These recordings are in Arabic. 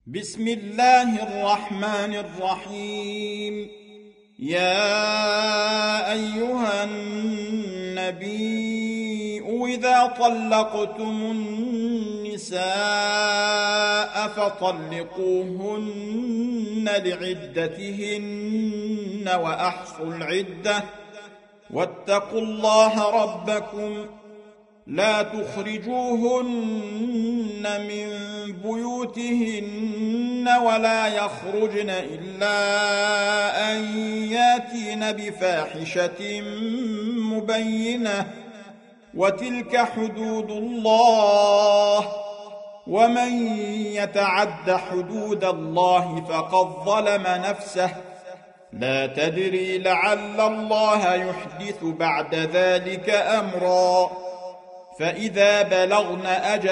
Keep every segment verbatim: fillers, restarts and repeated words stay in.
بسم الله الرحمن الرحيم. يا أيها النبي إذا طلقتم النساء فطلقوهن لعدتهن وأحصوا العدة واتقوا الله ربكم لا تخرجوهن من بيوتهن ولا يخرجن إلا أن ياتين بفاحشة مبينة وتلك حدود الله ومن يتعد حدود الله فقد ظلم نفسه لا تدري لعل الله يحدث بعد ذلك أمرا. فإذا بلغن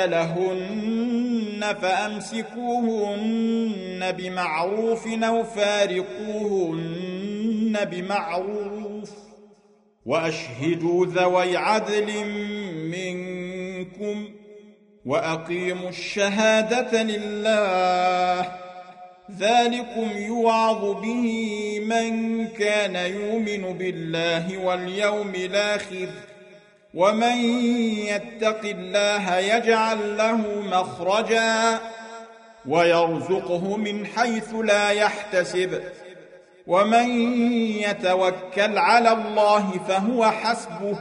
أجلهن فأمسكوهن بمعروف أو فارقوهن بمعروف وأشهدوا ذوي عدل منكم وأقيموا الشهادة لله ذلكم يوعظ به من كان يؤمن بالله واليوم الآخر ومن يتق الله يجعل له مخرجا ويرزقه من حيث لا يحتسب ومن يتوكل على الله فهو حسبه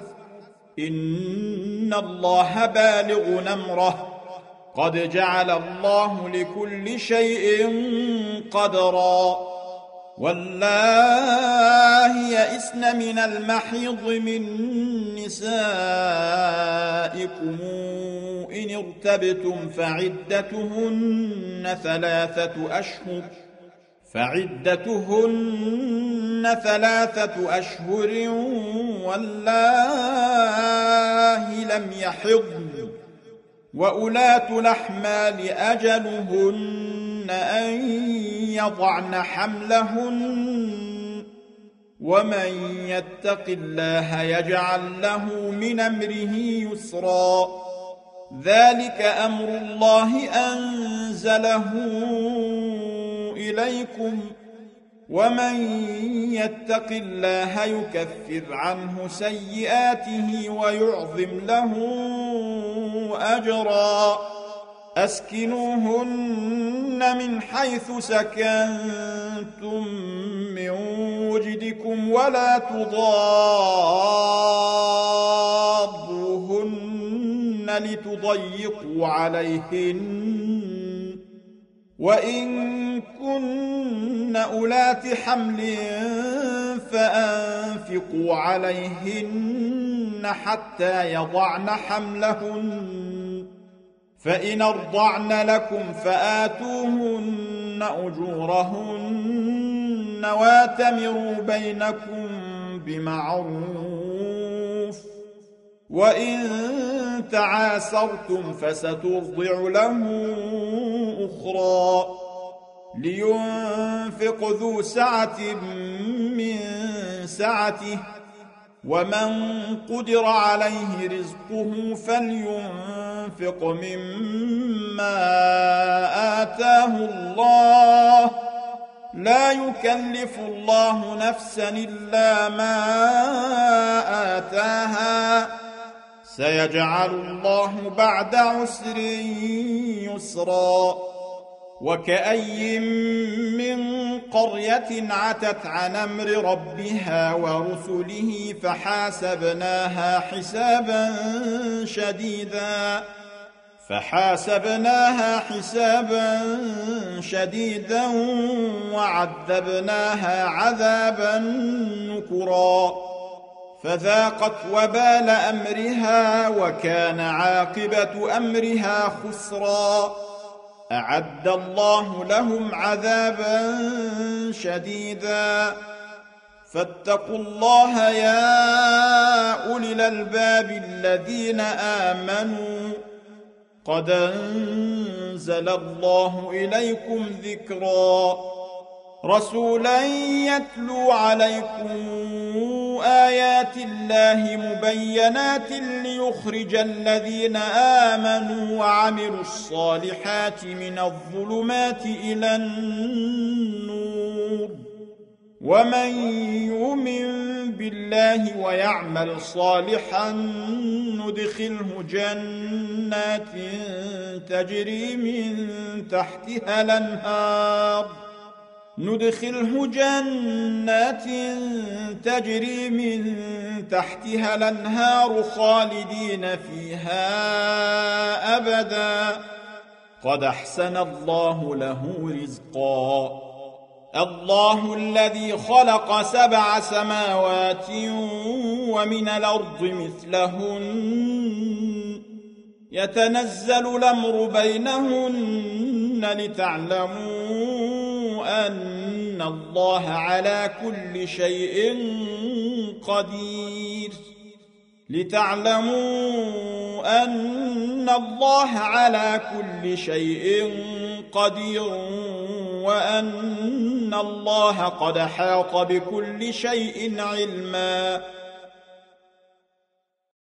إن الله بالغ أمره قد جعل الله لكل شيء قدرا. والله يئسن من المحيض من نسائكم إن ارتبتم فعدتهن ثلاثة أشهر فعدتهن ثلاثة أشهر والله لم يحضن وأولاة الأحمال أجلهن أن يضعن حملهن ومن يتق الله يجعل له من أمره يسرا. ذلك أمر الله أنزله إليكم ومن يتق الله يكفر عنه سيئاته ويعظم له أجرا. أسكنوهن من حيث سكنتم من وجدكم ولا تضاروهن لتضيقوا عليهن وإن كن أولات حمل فأنفقوا عليهن حتى يضعن حملهن فإن أرضعن لكم فآتوهن أجورهن واتمروا بينكم بمعروف وإن تعاسرتم فسترضع له أخرى لينفق ذو سعة من سعته ومن قدر عليه رزقه فلينفق مما آتاه الله لا يكلف الله نفسا إلا ما آتاها سيجعل الله بعد عسر يسرا. وكأي من قرية عتت عن أمر ربها ورسله فحاسبناها حسابا شديدا فحاسبناها حسابا شديدا وعذبناها عذابا نكرا فذاقت وبال أمرها وكان عاقبة أمرها خسرا. أعد الله لهم عذابا شديدا فاتقوا الله يا أولي الألباب الذين آمنوا قد أنزل الله إليكم ذكرا رسولا يتلو عليكم آيات الله مبينات ليخرجكم ليخرج الذين آمنوا وعملوا الصالحات من الظلمات إلى النور ومن يؤمن بالله ويعمل صالحا ندخله جنات تجري من تحتها الأنهار ندخله جنات تجري من تحتها الأنهار خالدين فيها أبدا قد أحسن الله له رزقا الله الذي خلق سبع سماوات ومن الأرض مثلهن يتنزل الأمر بينهن لتعلموا أن الله على كل شيء قدير لتعلموا أن الله على كل شيء قدير وأن الله قد حاط بكل شيء علما